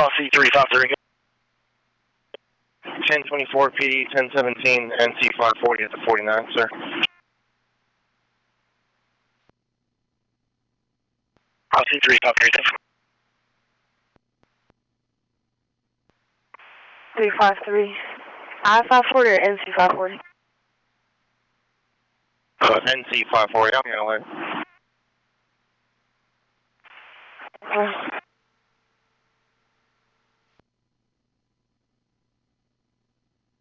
C353. 1024 PD 1017 NC 540 at the 49, sir. C353. 353. I-540 or NC 540? NC 540, I'm going to alert.